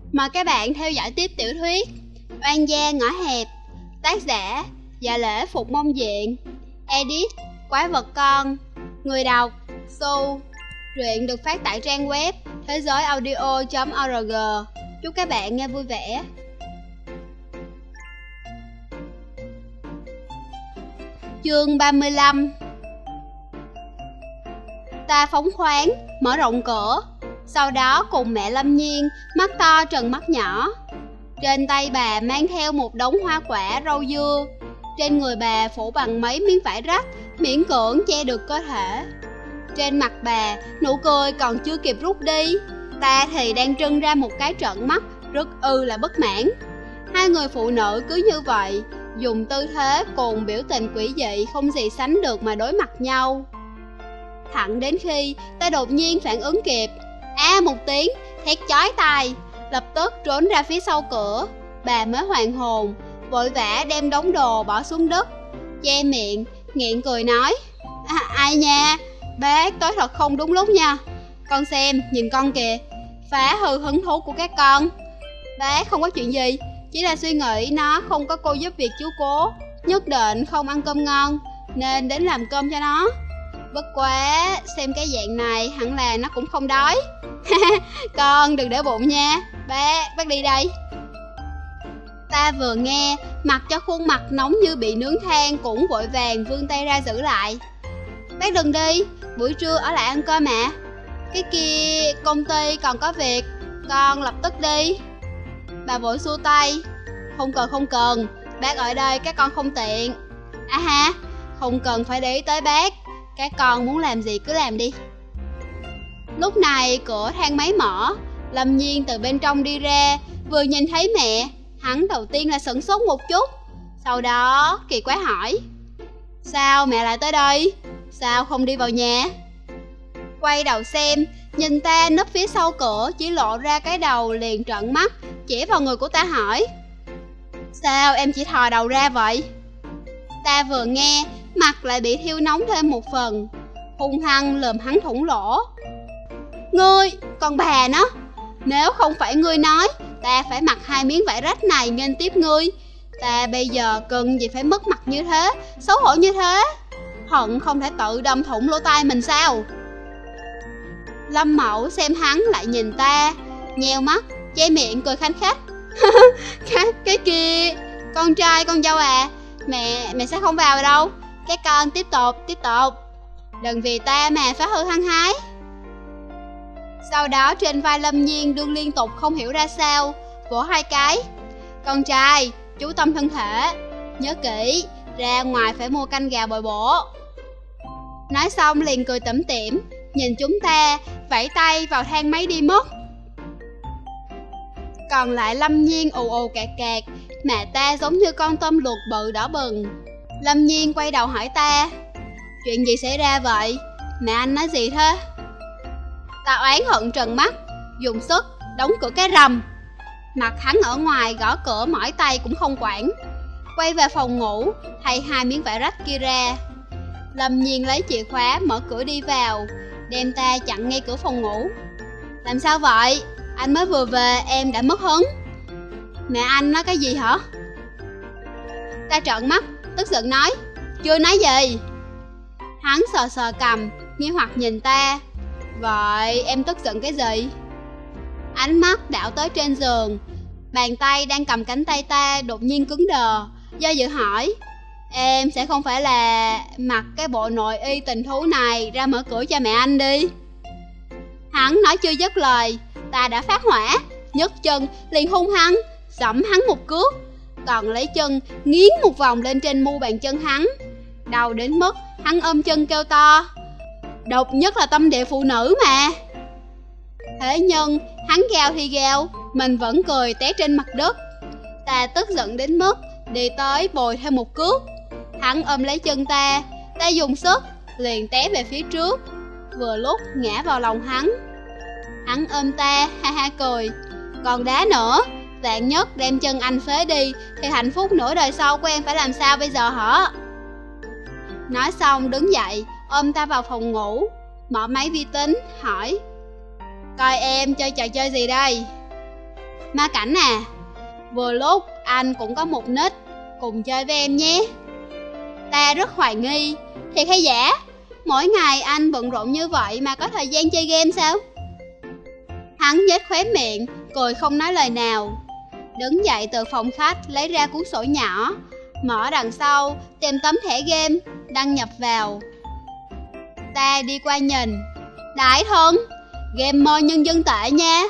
Mời các bạn theo dõi tiếp tiểu thuyết Oan gia ngõ hẹp, tác giả Dạ Lễ Phục Mông Diện, edit Quái Vật Con, người đọc Su. Truyện được phát tại trang web thế giớiaudio.org. Chúc các bạn nghe vui vẻ. Chương 35. Ta phóng khoáng, mở rộng cửa, sau đó cùng mẹ Lâm Nhiên, mắt to trừng mắt nhỏ. Trên tay bà mang theo một đống hoa quả rau dưa, trên người bà phủ bằng mấy miếng vải rách, miễn cưỡng che được cơ thể. Trên mặt bà, nụ cười còn chưa kịp rút đi, ta thì đang trưng ra một cái trợn mắt, rất là bất mãn. Hai người phụ nữ cứ như vậy, dùng tư thế cùng biểu tình quỷ dị không gì sánh được mà đối mặt nhau. Thẳng đến khi ta đột nhiên phản ứng kịp, một tiếng, thét chói tai, lập tức trốn ra phía sau cửa. Bà mới hoàn hồn, vội vã đem đống đồ bỏ xuống đất, che miệng, nghẹn cười nói: Ai nha, bác tới thật không đúng lúc nha. Con xem, nhìn con kìa, phá hư hứng thú của các con. Bác không có chuyện gì, chỉ là suy nghĩ nó không có cô giúp việc chú cố, nhất định không ăn cơm ngon, nên đến làm cơm cho nó. Bất quá, xem cái dạng này hẳn là nó cũng không đói. Con đừng để bụng nha, bác đi đây. Ta vừa nghe, mặc cho khuôn mặt nóng như bị nướng than cũng vội vàng vươn tay ra giữ lại. Bác đừng đi, buổi trưa ở lại ăn cơm mà. Cái kia công ty còn có việc, con lập tức đi. Bà vội xua tay. Không cần, bác ở đây các con không tiện. Không cần phải để ý tới bác, các con muốn làm gì cứ làm đi. Lúc này cửa thang máy mở, Lâm Nhiên từ bên trong đi ra, vừa nhìn thấy mẹ, hắn đầu tiên là sửng sốt một chút, sau đó kỳ quái hỏi: Sao mẹ lại tới đây? Sao không đi vào nhà? Quay đầu xem, nhìn ta núp phía sau cửa chỉ lộ ra cái đầu, liền trợn mắt chỉ vào người của ta hỏi: Sao em chỉ thò đầu ra vậy? Ta vừa nghe, mặt lại bị thiêu nóng thêm một phần, hung hăng lườm hắn thủng lỗ. Ngươi, con bà nó, nếu không phải ngươi nói, ta phải mặc hai miếng vải rách này nghênh tiếp ngươi. Ta bây giờ cần gì phải mất mặt như thế, xấu hổ như thế, hận không thể tự đâm thủng lỗ tai mình sao? Lâm Mẫu xem hắn lại nhìn ta, nheo mắt, che miệng cười khanh khách. Cái kia, con trai con dâu à, mẹ sẽ không vào đâu. Các con tiếp tục, đừng vì ta mà phá hư hăng hái. Sau đó trên vai Lâm Nhiên đương liên tục không hiểu ra sao, vỗ hai cái. Con trai, chú tâm thân thể, nhớ kỹ, ra ngoài phải mua canh gà bồi bổ. Nói xong liền cười tủm tỉm, nhìn chúng ta, vẫy tay vào thang máy đi mất. Còn lại Lâm Nhiên ù cạc cạc, mà ta giống như con tôm luộc bự đỏ bừng. Lâm Nhiên quay đầu hỏi ta: Chuyện gì xảy ra vậy? Mẹ anh nói gì thế? Ta oán hận trừng mắt, dùng sức đóng cửa cái rầm. Mặt hắn ở ngoài gõ cửa mỏi tay cũng không quản. Quay về phòng ngủ, thay hai miếng vải rách kia ra. Lâm Nhiên lấy chìa khóa mở cửa đi vào, đem ta chặn ngay cửa phòng ngủ. Làm sao vậy? Anh mới vừa về em đã mất hứng. Mẹ anh nói cái gì hả? Ta trợn mắt, tức giận nói: Chưa nói gì. Hắn sờ cằm, nghi hoặc nhìn ta. Vậy em tức giận cái gì? Ánh mắt đảo tới trên giường, bàn tay đang cầm cánh tay ta đột nhiên cứng đờ, do dự hỏi: Em sẽ không phải là mặc cái bộ nội y tình thú này ra mở cửa cho mẹ anh đi? Hắn nói chưa dứt lời, ta đã phát hỏa, nhấc chân liền hung hăng giẫm hắn một cước, còn lấy chân nghiến một vòng lên trên mu bàn chân hắn, đau đến mức hắn ôm chân kêu to: Độc nhất là tâm địa phụ nữ mà. Thế nhưng hắn gào thì gào, mình vẫn cười té trên mặt đất. Ta tức giận đến mức đi tới bồi thêm một cước. Hắn ôm lấy chân ta, ta dùng sức liền té về phía trước, vừa lúc ngã vào lòng hắn. Hắn ôm ta, ha cười: Còn đá nữa, vạn nhất đem chân anh phế đi thì hạnh phúc nửa đời sau của em phải làm sao bây giờ hả? Nói xong đứng dậy, ôm ta vào phòng ngủ, mở máy vi tính, hỏi: Coi em chơi trò chơi gì đây? Ma Cảnh à, vừa lúc anh cũng có một nick, cùng chơi với em nhé. Ta rất hoài nghi, thiệt hay giả? Mỗi ngày anh bận rộn như vậy mà có thời gian chơi game sao? Hắn nhếch khóe miệng, cười không nói lời nào. Đứng dậy từ phòng khách lấy ra cuốn sổ nhỏ, mở đằng sau, tìm tấm thẻ game, đăng nhập vào. Ta đi qua nhìn, đại thân, gamer nhân dân tệ nha.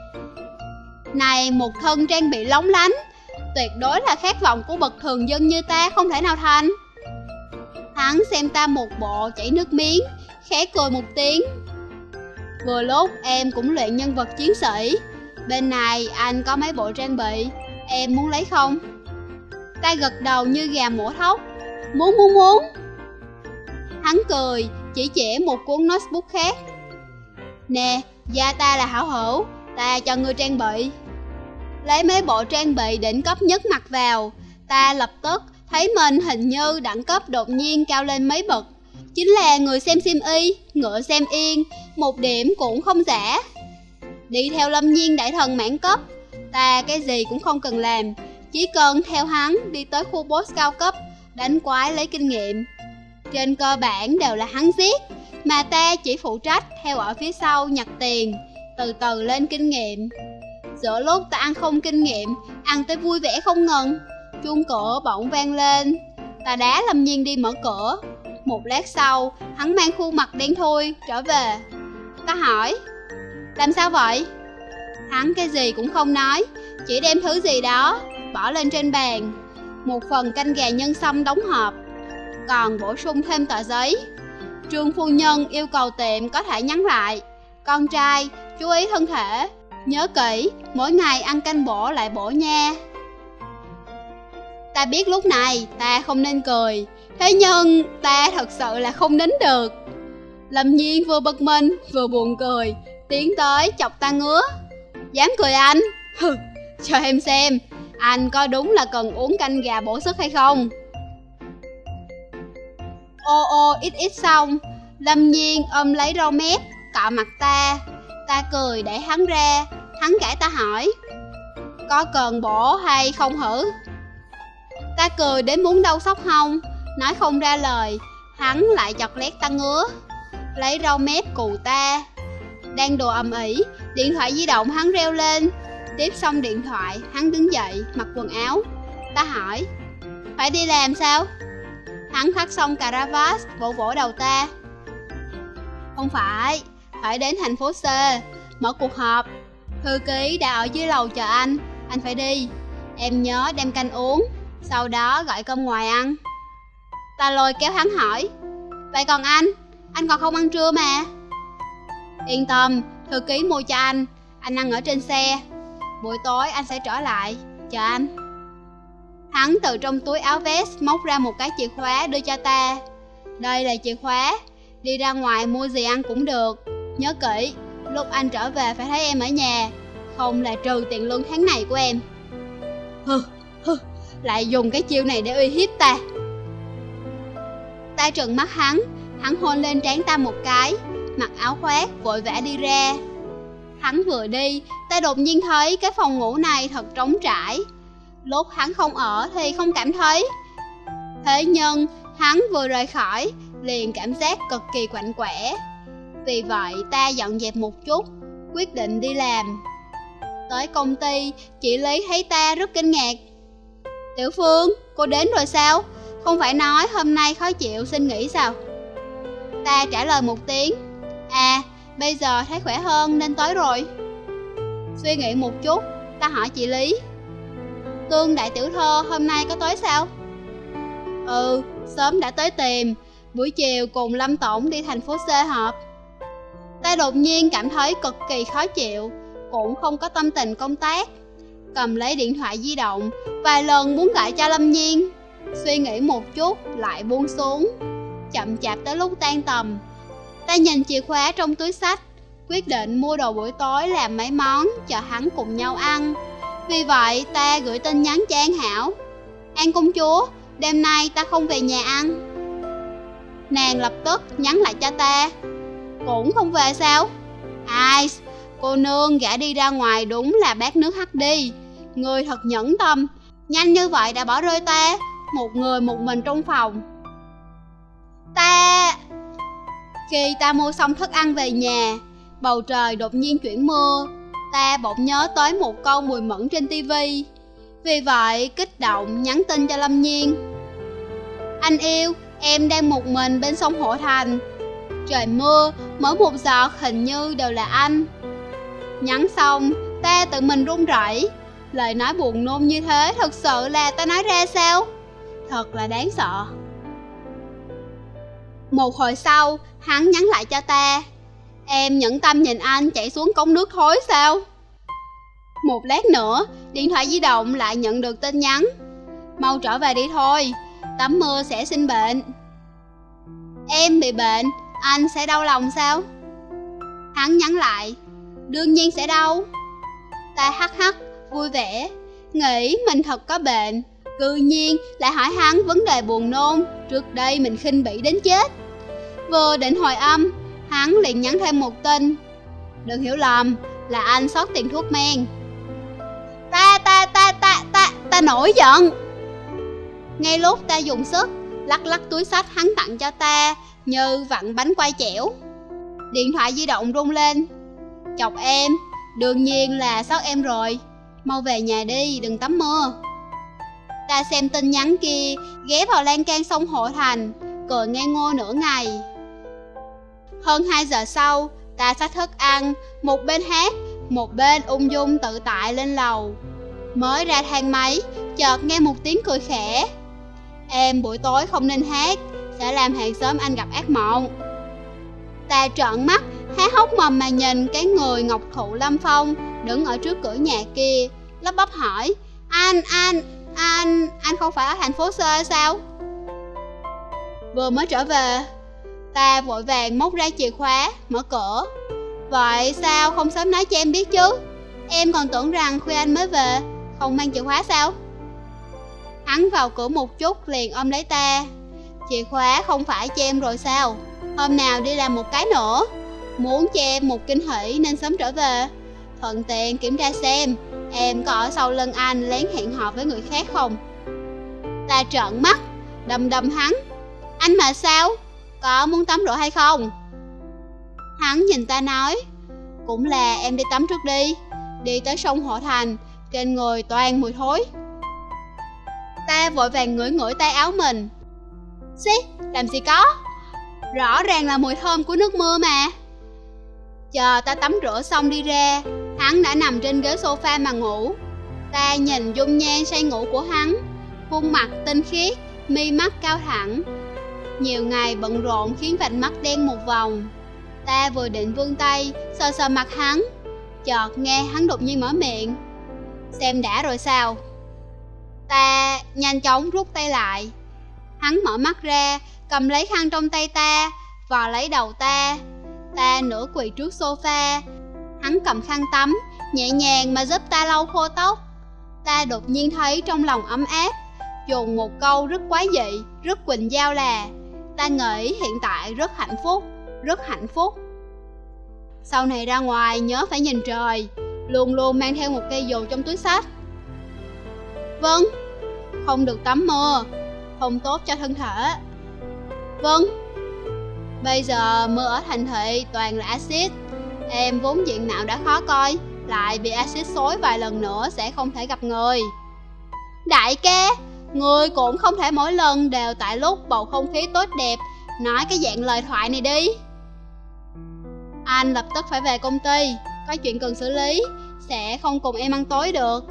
Này, một thân trang bị lóng lánh, tuyệt đối là khát vọng của bậc thường dân như ta không thể nào thành. Hắn xem ta một bộ chảy nước miếng, khẽ cười một tiếng. Vừa lúc em cũng luyện nhân vật chiến sĩ, bên này anh có mấy bộ trang bị, em muốn lấy không? Ta gật đầu như gà mổ thóc, muốn. Hắn cười, chỉ chỉ một cuốn notebook khác. Nè, gia ta là hảo hữu, ta cho ngươi trang bị. Lấy mấy bộ trang bị đỉnh cấp nhất mặc vào, ta lập tức thấy mình hình như đẳng cấp đột nhiên cao lên mấy bậc. Chính là người xem sim y, ngựa xem yên, một điểm cũng không giả. Đi theo Lâm Nhiên đại thần mãn cấp, ta cái gì cũng không cần làm, chỉ cần theo hắn đi tới khu boss cao cấp, đánh quái lấy kinh nghiệm. Trên cơ bản đều là hắn giết, mà ta chỉ phụ trách theo ở phía sau nhặt tiền, từ từ lên kinh nghiệm. Giữa lúc ta ăn không kinh nghiệm, ăn tới vui vẻ không ngừng, chuông cửa bỗng vang lên. Ta đá Lâm Nhiên đi mở cửa. Một lát sau, hắn mang khuôn mặt đen thui trở về. Ta hỏi, làm sao vậy? Hắn cái gì cũng không nói, chỉ đem thứ gì đó bỏ lên trên bàn. Một phần canh gà nhân sâm đóng hộp, còn bổ sung thêm tờ giấy. Trương phu nhân yêu cầu tiệm có thể nhắn lại, con trai chú ý thân thể, nhớ kỹ mỗi ngày ăn canh bổ lại bổ nha. Ta biết lúc này ta không nên cười, thế nhưng ta thật sự là không nín được. Lâm Nhiên vừa bực mình vừa buồn cười, tiến tới chọc ta ngứa. Dám cười anh? Hừ, cho em xem, anh coi đúng là cần uống canh gà bổ sức hay không. Ít xong, Lâm Nhiên ôm lấy rau mép, cọ mặt ta. Ta cười để hắn ra, hắn gãi ta hỏi, có cần bổ hay không hử? Ta cười đến muốn đau sóc hông, nói không ra lời. Hắn lại chọc lét ta ngứa, lấy rau mép cù ta. Đang đùa ầm ĩ, điện thoại di động hắn reo lên. Tiếp xong điện thoại, hắn đứng dậy, mặc quần áo. Ta hỏi, phải đi làm sao? Hắn thắt xong cà ra vát, vỗ vỗ đầu ta. Không phải đến thành phố C, mở cuộc họp. Thư ký đã ở dưới lầu chờ anh phải đi. Em nhớ đem canh uống, sau đó gọi cơm ngoài ăn. Ta lôi kéo hắn hỏi, vậy còn anh còn không ăn trưa mà. Yên tâm, thư ký mua cho anh ăn ở trên xe. Buổi tối anh sẽ trở lại, chờ anh. Hắn từ trong túi áo vest móc ra một cái chìa khóa đưa cho ta. Đây là chìa khóa, đi ra ngoài mua gì ăn cũng được. Nhớ kỹ, lúc anh trở về phải thấy em ở nhà, không là trừ tiền lương tháng này của em. Lại dùng cái chiêu này để uy hiếp ta. Ta trừng mắt hắn hôn lên trán ta một cái, mặc áo khoác vội vã đi ra. Hắn vừa đi, ta đột nhiên thấy cái phòng ngủ này thật trống trải. Lúc hắn không ở thì không cảm thấy, thế nhưng hắn vừa rời khỏi liền cảm giác cực kỳ quạnh quẽ. Vì vậy ta dọn dẹp một chút, quyết định đi làm. Tới công ty, chị Lý thấy ta rất kinh ngạc. Tiểu Phương, cô đến rồi sao? Không phải nói hôm nay khó chịu xin nghỉ sao? Ta trả lời một tiếng, bây giờ thấy khỏe hơn nên tới rồi. Suy nghĩ một chút, ta hỏi chị Lý, Tương đại tiểu thơ hôm nay có tới sao? Sớm đã tới tìm, buổi chiều cùng Lâm tổng đi thành phố C họp. Ta đột nhiên cảm thấy cực kỳ khó chịu, cũng không có tâm tình công tác. Cầm lấy điện thoại di động, vài lần muốn gọi cho Lâm Nhiên. Suy nghĩ một chút lại buông xuống. Chậm chạp tới lúc tan tầm, ta nhìn chìa khóa trong túi xách, quyết định mua đồ buổi tối làm mấy món chờ hắn cùng nhau ăn. Vì vậy ta gửi tin nhắn cho An Hảo, An công chúa, đêm nay ta không về nhà ăn. Nàng lập tức nhắn lại cho ta, cũng không về sao? Cô nương, gã đi ra ngoài đúng là bát nước hắt đi. Người thật nhẫn tâm, nhanh như vậy đã bỏ rơi ta, một người một mình trong phòng. Khi ta mua xong thức ăn về nhà, bầu trời đột nhiên chuyển mưa. Ta bỗng nhớ tới một câu Mùi Mẫn trên tivi. Vì vậy kích động nhắn tin cho Lâm Nhiên. Anh yêu, em đang một mình bên sông Hộ Thành. Trời mưa, mỗi một giọt hình như đều là anh. Nhắn xong, ta tự mình run rẩy. Lời nói buồn nôn như thế thật sự là ta nói ra sao? Thật là đáng sợ. Một hồi sau, hắn nhắn lại cho ta. Em nhẫn tâm nhìn anh chạy xuống cống nước thối sao? Một lát nữa, điện thoại di động lại nhận được tin nhắn. Mau trở về đi thôi, tắm mưa sẽ sinh bệnh. Em bị bệnh, anh sẽ đau lòng sao? Hắn nhắn lại. Đương nhiên sẽ đau. Ta hắc hắc, vui vẻ, nghĩ mình thật có bệnh. Cư nhiên lại hỏi hắn vấn đề buồn nôn trước đây mình khinh bỉ đến chết. Vừa định hồi âm, hắn liền nhắn thêm một tin. Đừng hiểu lầm, là anh sót tiền thuốc men. Ta nổi giận. Ngay lúc ta dùng sức lắc lắc túi xách hắn tặng cho ta như vặn bánh quai chẻo, điện thoại di động rung lên. Chọc em, đương nhiên là sót em rồi. Mau về nhà đi, đừng tắm mưa. Ta xem tin nhắn kia, ghé vào lan can sông Hộ Thành, cười ngây ngô nửa ngày. Hơn 2 giờ sau, ta xách thức ăn, một bên hát, một bên ung dung tự tại lên lầu. Mới ra thang máy, chợt nghe một tiếng cười khẽ. Em buổi tối không nên hát, sẽ làm hàng xóm anh gặp ác mộng. Ta trợn mắt, há hốc mồm mà nhìn cái người ngọc thụ lâm phong đứng ở trước cửa nhà kia, lắp bắp hỏi. Anh không phải ở thành phố C sao? Vừa mới trở về. Ta vội vàng móc ra chìa khóa, mở cửa. Vậy sao không sớm nói cho em biết chứ? Em còn tưởng rằng khuya anh mới về, không mang chìa khóa sao? Hắn vào cửa một chút liền ôm lấy ta. Chìa khóa không phải cho em rồi sao? Hôm nào đi làm một cái nữa. Muốn cho em một kinh hỉ nên sớm trở về, thuận tiện kiểm tra xem em có ở sau lưng anh lén hẹn hò với người khác không. Ta trợn mắt, đâm hắn. Anh mà sao? Có muốn tắm rửa hay không? Hắn nhìn ta nói. Cũng là em đi tắm trước đi. Đi tới sông Hộ Thành, trên người toàn mùi thối. Ta vội vàng ngửi tay áo mình. Xí, làm gì có, rõ ràng là mùi thơm của nước mưa mà. Chờ ta tắm rửa xong đi ra, hắn đã nằm trên ghế sofa mà ngủ. Ta nhìn dung nhan say ngủ của hắn, khuôn mặt tinh khiết, mi mắt cao thẳng. Nhiều ngày bận rộn khiến vành mắt đen một vòng. Ta vừa định vươn tay sờ mặt hắn, chợt nghe hắn đột nhiên mở miệng. Xem đã rồi sao? Ta nhanh chóng rút tay lại. Hắn mở mắt ra, cầm lấy khăn trong tay ta, vò lấy đầu ta. Ta nửa quỳ trước sofa. Hắn cầm khăn tắm, nhẹ nhàng mà giúp ta lau khô tóc. Ta đột nhiên thấy trong lòng ấm áp, dùng một câu rất quái dị, rất Quỳnh Giao là: ta nghĩ hiện tại rất hạnh phúc. Sau này ra ngoài nhớ phải nhìn trời, luôn luôn mang theo một cây dù trong túi xách. Vâng. Không được tắm mưa, không tốt cho thân thể. Vâng. Bây giờ mưa ở thành thị toàn là axit. Em vốn diện mạo đã khó coi, lại bị axit xối vài lần nữa sẽ không thể gặp người. Đại ca, người cũng không thể mỗi lần đều tại lúc bầu không khí tốt đẹp nói cái dạng lời thoại này đi. Anh lập tức phải về công ty, có chuyện cần xử lý, sẽ không cùng em ăn tối được.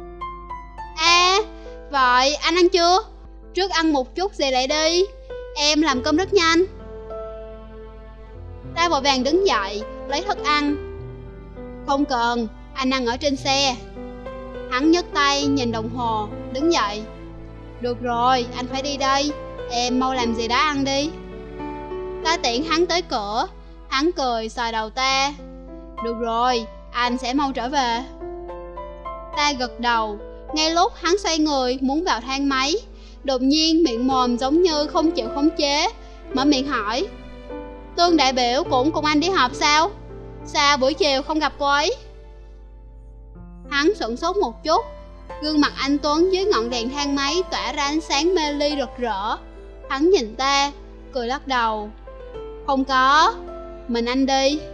Vậy anh ăn chưa? Trước ăn một chút rồi lại đi, em làm cơm rất nhanh. Ta vội vàng đứng dậy, lấy thức ăn. Không cần, anh ăn ở trên xe. Hắn nhấc tay nhìn đồng hồ, đứng dậy. Được rồi, anh phải đi đây, em mau làm gì đó ăn đi. Ta tiễn hắn tới cửa. Hắn cười sờ đầu ta. Được rồi, anh sẽ mau trở về. Ta gật đầu. Ngay lúc hắn xoay người muốn vào thang máy, đột nhiên miệng mồm giống như không chịu khống chế, mở miệng hỏi. Tương đại biểu cũng cùng anh đi họp sao? Sao buổi chiều không gặp cô ấy? Hắn sửng sốt một chút. Gương mặt anh Tuấn dưới ngọn đèn thang máy tỏa ra ánh sáng mê ly rực rỡ. Hắn nhìn ta, cười lắc đầu. Không có, mình anh đi.